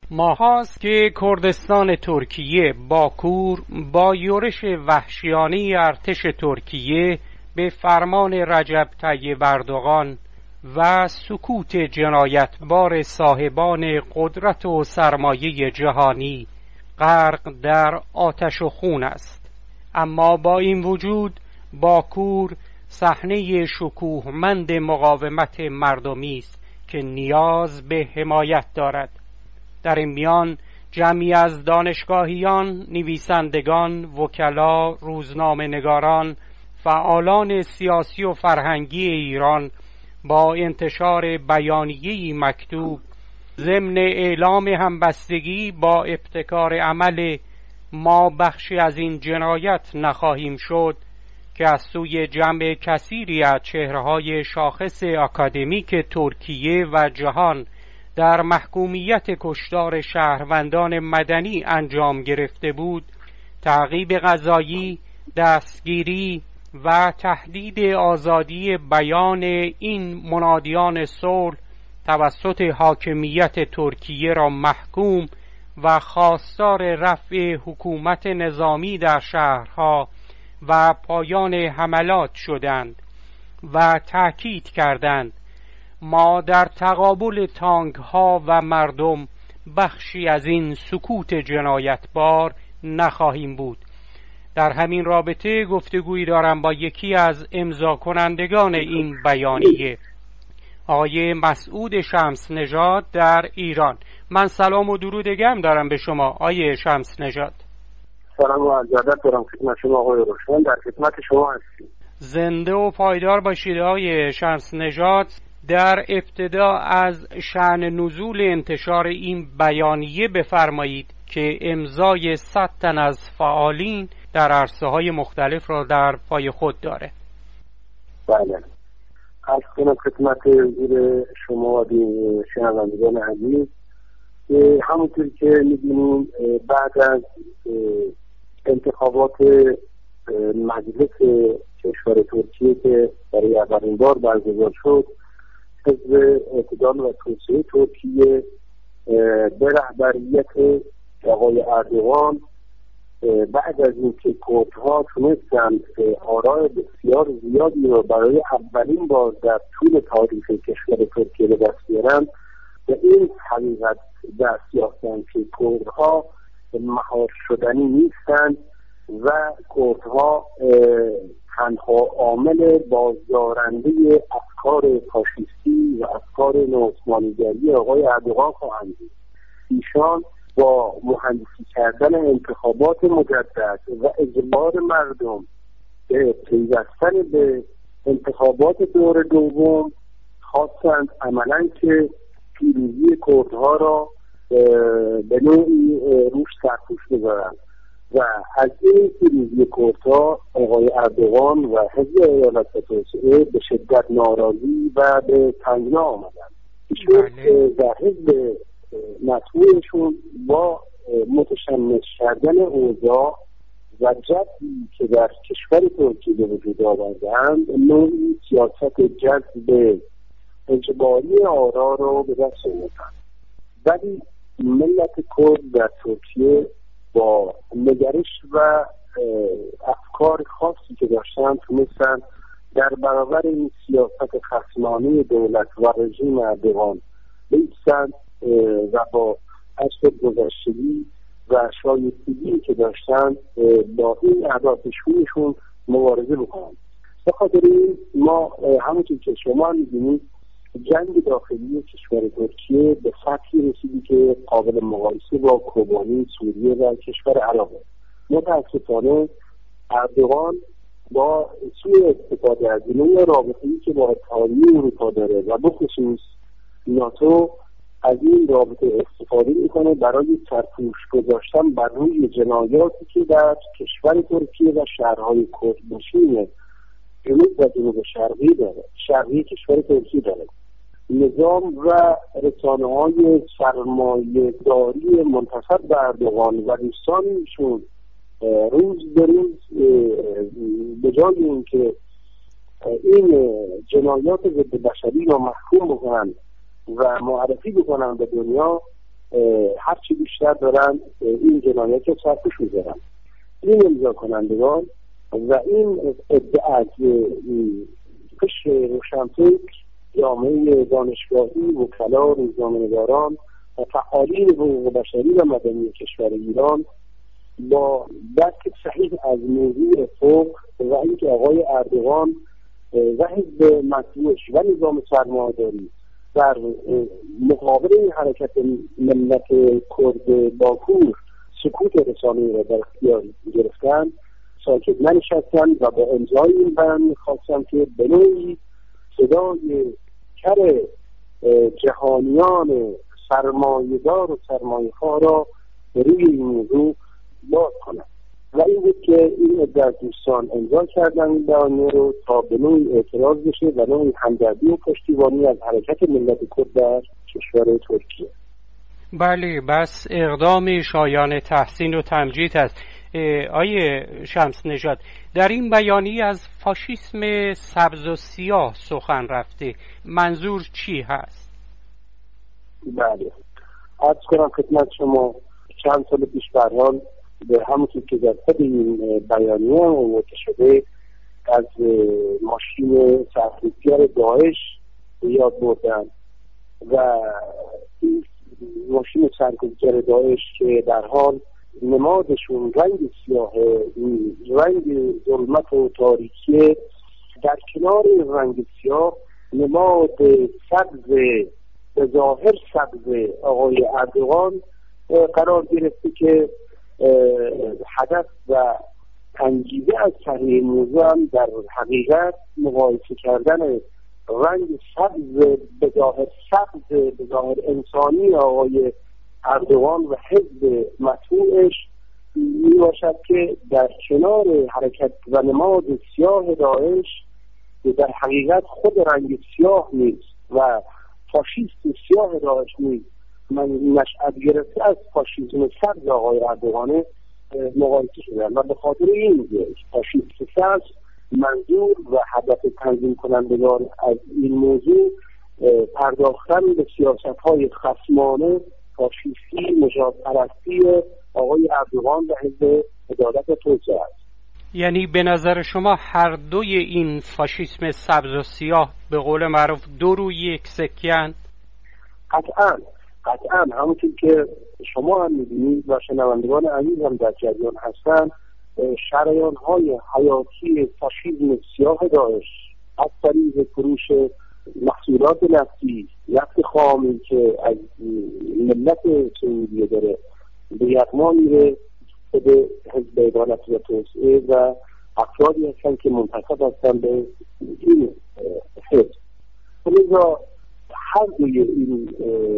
ماهاست که کردستان ترکیه باکور با یورش وحشیانه ارتش ترکیه به فرمان رجب طیب اردوغان و سکوت جنایتبار صاحبان قدرت و سرمایه جهانی غرق در آتش و خون است. اما با این وجود باکور صحنه شکوهمند مقاومت مردمی است که نیاز به حمایت دارد. در این میان جمعی از دانشگاهیان، نویسندگان، وکلا، روزنامه‌نگاران، فعالان سیاسی و فرهنگی ایران با انتشار بیانیه‌ای مکتوب ضمن اعلام همبستگی با ابتکار عمل ما بخشی از این جنایت نخواهیم شد که از سوی جمع کثیری از چهره‌های شاخص اکادمیک ترکیه و جهان در محکومیت کشتار شهروندان مدنی انجام گرفته بود، تعقیب قضایی، دستگیری و تهدید آزادی بیان این منادیان صلح توسط حاکمیت ترکیه را محکوم و خواستار رفع حکومت نظامی در شهرها و پایان حملات شدند و تأکید کردند ما در تقابل تانک‌ها و مردم بخشی از این سکوت جنایتبار نخواهیم بود. در همین رابطه گفتگویی دارم با یکی از امضا کنندگان این بیانیه، آقای مسعود شمس نژاد در ایران. من سلام و درود گرم دارم به شما آقای شمس نژاد. سلام و عرض ادب دارم خدمت شما آقای روشن، در خدمت شما هستیم. زنده و پایدار باشید آقای شمس نژاد. در ابتدا از شأن نزول انتشار این بیانیه بفرمایید که امضای 100 تن از فعالین در عرصه‌های مختلف را در پای خود داره. بله، عرض کنم خدمت حضور شما و شنوندگان عزیز که همونطور که می‌دونیم بعد از انتخابات مجلس کشور ترکیه که برای اولین بار برگزار شد، حزب اعتدال و توسعه ترکیه به رهبریت آقای اردوغان بعد از اینکه کردها تونستند آراء بسیار زیادی را برای اولین بار در طول تاریخ کشور ترکیه به دست بیارند، به این حقیقت دست یافتند که کردها مهار شدنی نیستند و کردها تنها عامل بازدارنده افکار فاشیستی و افکار نوعثمانیگری آقای اردوغان خواهند بود. ایشان با مهندسی کردن انتخابات مجدد و اجبار مردم به پیوستن به انتخابات دور دوم خواستند عملاً که پیروزی کردها را به نوعی روش سرپوش بذارند و از این پیروزی کردها آقای اردوغان و حزب ایالت و توسعه به شدت ناراضی و به تنگنا آمدند. ایشون در حزب مطبوعشون با متشمس کردن اوضاع و جذبی که در کشور ترکیه به وجود آوردند نوعی سیاست جذب اجباری آرا رو به دست آوردند. ولی ملت کرد در ترکیه با نگرش و افکار خاصی که داشتن تونستن در برابر این سیاست خصمانه دولت و رژیم اردوغان بایستند و با عشق گذشتگی و شایستگی که داشتن با این اعداد شونشون مبارزه بکنند. به خاطر این ما همونطور که شما می‌دونید جنگ داخلی کشور ترکیه به سطحی رسیدی که قابل مقایسه با کوبانی، سوریه و کشور عراق. متاسفانه اردوغان با سوء استفاده از این رابطه‌ای که با اتحادیه اروپا داره و بخصوص ناتو از این رابطه استفاده میکنه برای سرپوش گذاشتن بر روی جنایاتی که در کشور ترکیه و شهرهای کردنشین جنوب و جنوب شرقی کشور ترکیه داره. نظام و رسانه‌های سرمایه‌داری منتصب به اردوغان و دوستانشون روز به روز به جای اینکه این جنایات ضد بشری را محکوم بکنن و معرفی بکنن به دنیا، هرچی بیشتر دارن این جنایت رو سرپوش میذارن. این امضا کنندگان و این ادعا که قشر روشنفکر، جامعه دانشگاهی، وکلا، روزنامه‌نگاران و فعالین حقوق بشری و مدنی کشور ایران با درک صحیح از موضوع فقه و اینکه آقای اردوغان و حزب مطبوعش و نظام سرمایه‌داری در مقابل این حرکت ملت کرد باکور سکوت رسانه‌ای را در اختیار گرفتن، ساکت ننشستند و با امضای این بیان می‌خواستند که به نوعی صدای کر جهانیان سرمایه‌دار و سرمایه‌خواه را به روی این موضوع باز کنند. و این بود که این عده دوستان امضا کردن این بیانیه رو تا به نوعی اعتراض بشه و نوعی همدردی و پشتیبانی از حرکت ملت کرد در کشور ترکیه. بله، بس اقدام شایان تحسین و تمجید است. آیه شمس نژاد، در این بیانیه از فاشیسم سبز و سیاه سخن رفته، منظور چی هست؟ بله، عرض کنم خدمت شما چند سال پیش به هر حال به همونطور که در خود این بیانیه آورده شده از ماشین سرکوبگر داعش یاد بردن و این ماشین سرکوبگر داعش که در حال نمادشون رنگ سیاه، رنگ ظلمت و تاریکی، در کنار رنگ سیاه نماد سبز، به ظاهر سبز آقای اردوغان قرار گرفته که هدف و انگیزه از طرح موضوع هم در حقیقت مقایسه کردن رنگ سبز به ظاهر انسانی آقای اردوغان و حزب مطبوعش می باشد که در کنار حرکت و نماد سیاه داعش در حقیقت خود رنگ سیاه نیست و فاشیست سیاه داعش نیست، من نشأت گرفته از فاشیسم سبز آقای اردوغان مقایسه شدن و به خاطر این فاشیست سبز منظور و هدف تنظیم کنندگان از این موضوع پرداختن به سیاست‌های خصمانه فاشیستی نژاد پرستی آقای اردوغان و حزب عدالت توسعه است. یعنی به نظر شما هر دوی این فاشیسم سبز و سیاه به قول معروف دو روی یک سکه‌اند؟ قطعاً همونطور که شما هم می‌بینید و شنوندگان عزیز هم در جریان هستند، شریان‌های حیاتی فاشیسم سیاه داعش از طریق فروش محصولات نفتی، نفت خامی که از ملت سعودیه داره به یغما میره به حزب عدالت و توسعه و افرادی هستن که منتسب هستن به این حزب. لذا هر دوی این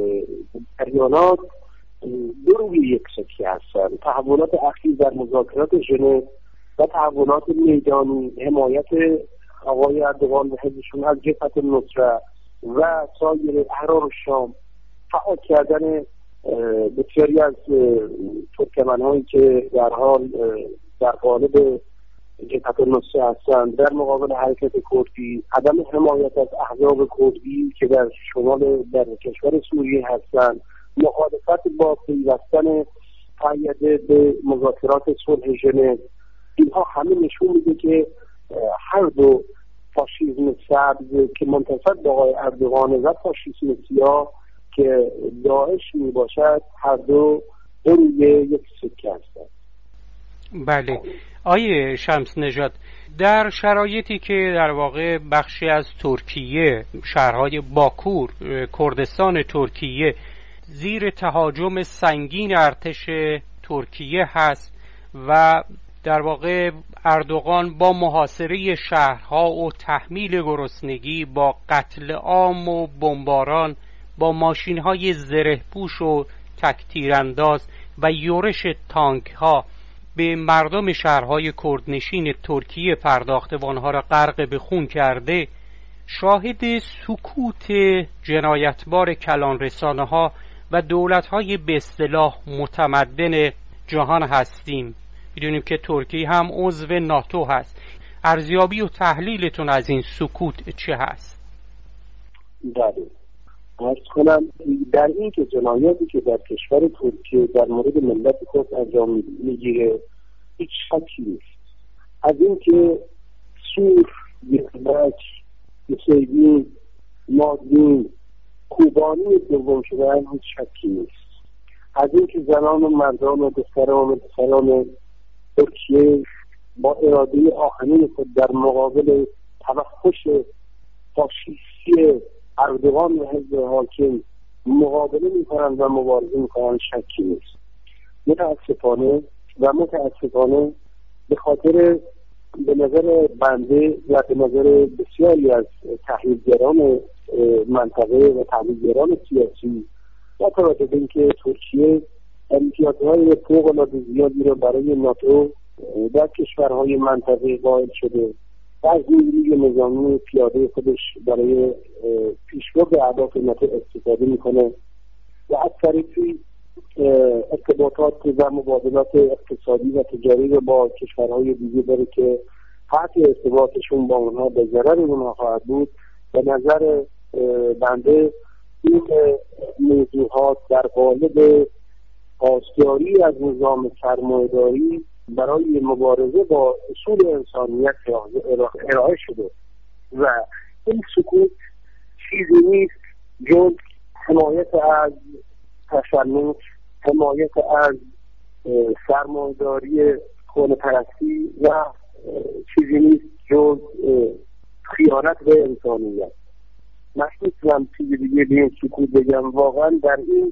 جریانات دو روی یک سکه هستن. تحولات اخیر در مذاکرات ژنو و تحولات میدانی، حمایت آقای اردوغان و حزبشون از جبهه النصره و سایر احرار شام، فعال کردن بسیاری از ترکمن‌هایی که در حال در قالب جبهه النصره هستند در مقابل حرکت کردی، عدم حمایت از احزاب کردی که در شمال در کشور سوریه هستند، مخالفت با پیوستن فعالیت به مذاکرات صلح ژنو، اینها همه نشون میده که هر دو فاشیسم سبز که منتسب به آقای اردوغان و فاشیسم سیاه که داعش می باشد هر دو روی یک سکه هستند. بله. آیه شمس نژاد، در شرایطی که در واقع بخشی از ترکیه، شهرهای باکور، کردستان ترکیه زیر تهاجم سنگین ارتش ترکیه هست و در واقع اردوغان با محاصره شهرها و تحمیل گرسنگی، با قتل عام و بمباران، با ماشین‌های زره‌پوش و تک‌تیرانداز و یورش تانک‌ها به مردم شهرهای کردنشین ترکیه پرداخته و آنها را غرق به خون کرده، شاهد سکوت جنایتبار کلان رسانه‌ها و دولت‌های به اصطلاح متمدن جهان هستیم. می‌دونیم که ترکیه هم عضو ناتو هست. ارزیابی و تحلیلتون از این سکوت چه هست؟ بله، عرض کنم در این که جنایاتی که در کشور ترکیه در مورد ملت کرد انجام میگیره هیچ شکی نیست. از این که سور، یزبک، حسینی، مادین، کوبانی دوم شدن هیچ شکی نیست. از این که زنان و مردان و دختران و پسران ترکیه با اراده آهنین خود در مقابل توحش فاشیستی اردوغان و حزب حاکم مقابله میکنند و مبارزه میکنند شکی نیست. متاسفانه به خاطر به نظر بنده و به نظر بسیاری از تحلیلگران منطقه و تحلیلگران سیاسی با توجه به اینکه ترکیه امتیازهای فوق‌العاده زیادی را برای ناتو در کشورهای منطقه قائل شده و از نیروی نظامی پیاده خودش برای پیشبرد اهداف ناتو استفاده میکنه و از طریقی ارتباطات و مبادلات اقتصادی و تجاری رو با کشورهای دیگه داره که قطع ارتباطشون با اونها به ضرر اونها خواهد بود. به نظر بنده این موضوعات در قالب پاسداری از نظام سرمایه‌داری برای مبارزه با اصول انسانیت ارائه شده و این سکوت چیزی نیست جز حمایت از تشنج، حمایت از سرمایه‌داری خونه‌پرستی و چیزی نیست جز خیانت به انسانیت. نمی‌تونم چیزی دیگه به این سکوت بگم. واقعا در این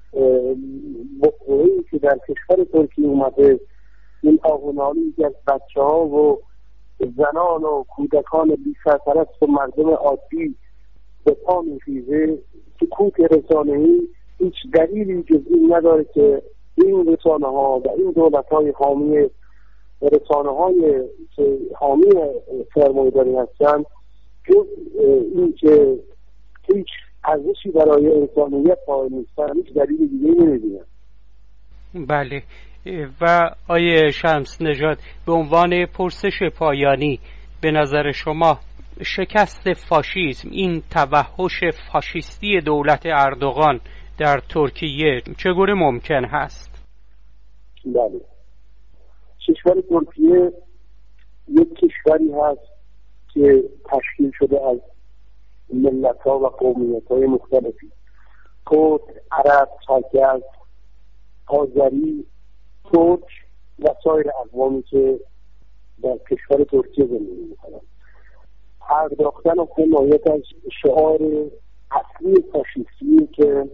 بحرانی که در کشور ترکیه اومده، این آهنالی که از بچه‌ها و زنان و کودکان بی سرپرست و مردم عادی به پا می‌خیزه، سکوت رسانه‌ای هیچ دلیلی جز این نداره که این رسانه‌ها و این دولت‌های حامی رسانه‌های که حامی سرمایه‌داری هستند جز این که هیچ ارزشی برای انسانیت قائل نیستن، هیچ دلیل دیگه‌ای نمی‌بینم. بله. و آیه شمس نژاد، به عنوان پرسش پایانی به نظر شما شکست فاشیسم، این توحش فاشیستی دولت اردوغان در ترکیه چگونه ممکن هست؟ بله، کشور ترکیه یک کشوری هست که تشکیل شده از ملت‌ها و قومیت‌های مختلفی، کرد، عرب، چرکس، آذری، ترک و سایر اقوامی که در کشور ترکیه زندگی می‌کنند. پرداختن و حمایت از شعار اصلی فاشیستی که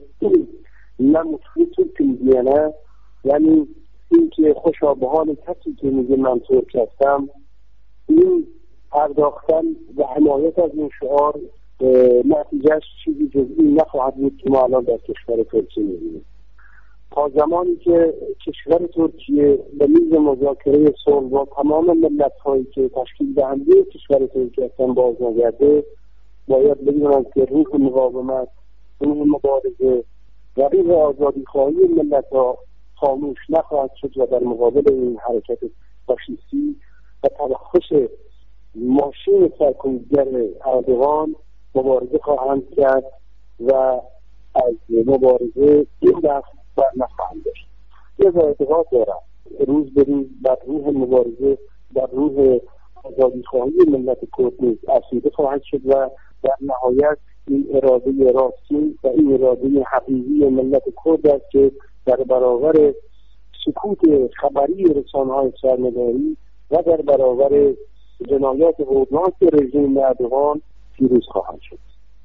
نه مطلوب می‌دیانه، یعنی این که خوشا به حال کسی که میگه من ترک هستم، این پرداختن و حمایت از این شعار نتیجهش چیزی جز این نخواهد بود که ما الان در کشور ترکیه می‌بینیم. تا زمانی که کشور ترکیه به میز مذاکره صلح با تمام ملت‌هایی که تشکیل دهنده کشور ترکیه هستند باز نگرده، باید بدونند که روح مقاومت، روح مبارزه و روح آزادی‌خواهی ملت‌ها خاموش نخواهد شد و در مقابل این حرکت فاشیستی و توحش ماشین سرکوبگر اردوغان مبارزه خواهند کرد و از مبارزه این دست بر نخواهند داشت. یه اعتقاد دارم روز به روز بر روح مبارزه، بر روح آزادی‌خواهی ملت کرد نیز افزوده خواهد شد و در نهایت این اراده راستین و این اراده حقیقی ملت کرد است که در برابر سکوت خبری رسانه‌های سرمایه‌داری و در برابر جنایات هولناک رژیم اردوغان پیروز خواهند شد.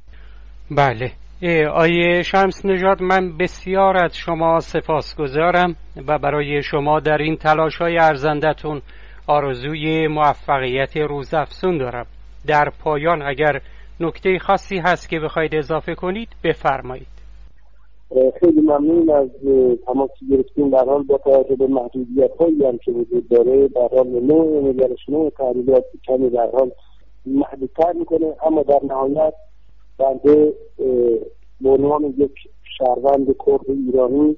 بله. آیه شمس نژاد، من بسیار از شما سپاسگزارم و برای شما در این تلاش‌های ارزندتون آرزوی موفقیت روزافزون دارم. در پایان اگر نکته خاصی هست که بخواید اضافه کنید بفرمایید. خیلی ممنون از تماسی گرفتیم. در حال با توجه به محدودیت‌هایی هم که وجود داره، در حال نگرش تحلیلات کمی در حال محدودتر میکنه، اما در نهایت بنده به عنوان یک شهروند کرد ایرانی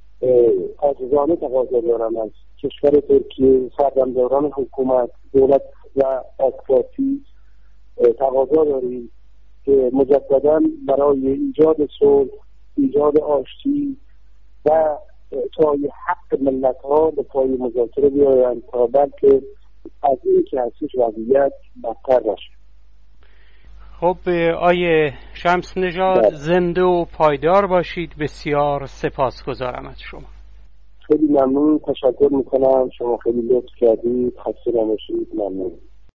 عاجزانه تقاضا دارم از کشور ترکیه، سردمداران حکومت، دولت و آکفاتی تقاضا داریم که مجددا برای ایجاد صلح، ایجاد آشتی و اعطای حق ملت‌ها به پای مذاکره بیایند تا بلکه از این که هستش وضعیت بدتر نشه. خب آیه شمس نژاد زنده و پایدار باشید. بسیار سپاسگزارم از شما. خیلی ممنون، تشکر میکنم. شما خیلی لطف کردید. خسته نباشید. ممنون.